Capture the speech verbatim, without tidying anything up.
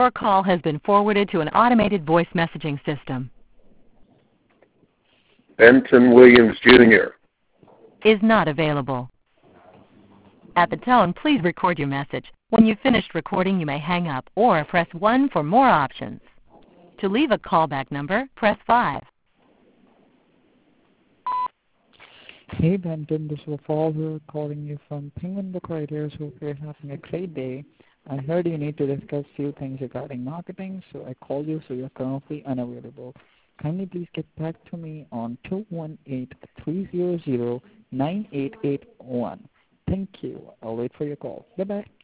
Your call has been forwarded to an automated voice messaging system. Benton Williams, Junior Is not available. At the tone, please record your message. When you've finished recording, you may hang up or press one for more options. To leave a callback number, press five. Hey Benton, this is Paul calling you from Penguin Book Writers. Hope you're having a great day. I heard you need to discuss few things regarding marketing, so I called you so you're currently unavailable. Kindly please get back to me on two one eight, three zero zero, nine eight eight one. Thank you. I'll wait for your call. Bye-bye.